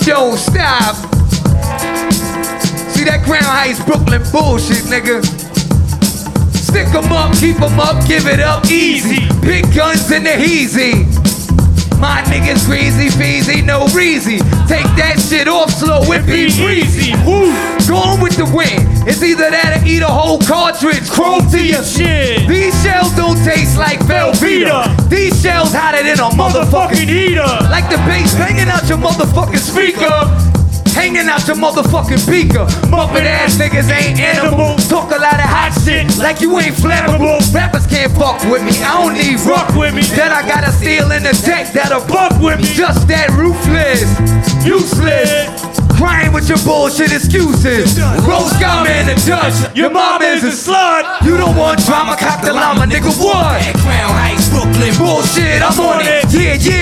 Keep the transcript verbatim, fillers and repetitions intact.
don't stop. See that Crown Heights, Brooklyn bullshit, nigga. Stick 'em up, keep 'em up, give it up easy. Big guns in the heezy. My niggas greasy, peasy, no reason. Take that shit off slow, it be breezy. Woo! Going with the wind. It's either that or eat a whole cartridge. Chrome to your shit. These shells don't taste like Velveeta. These shells hotter than a motherfucking heater. Like the bass hanging out your motherfucking speaker. Hanging out your motherfucking beaker. Muppet ass niggas ain't animals. Talk a lot of hot shit like you ain't flammable. Rappers can't fuck with me, I don't need rock with me. That I got a steel in the deck that'll buck with me. Just that ruthless, useless. Crying with your bullshit excuses. Rose got me in the Dutch. Your mom is a slut. You don't want drama, cock the llama, nigga, what? Crown Heights, Brooklyn Bullshit, I'm on it. Yeah, yeah.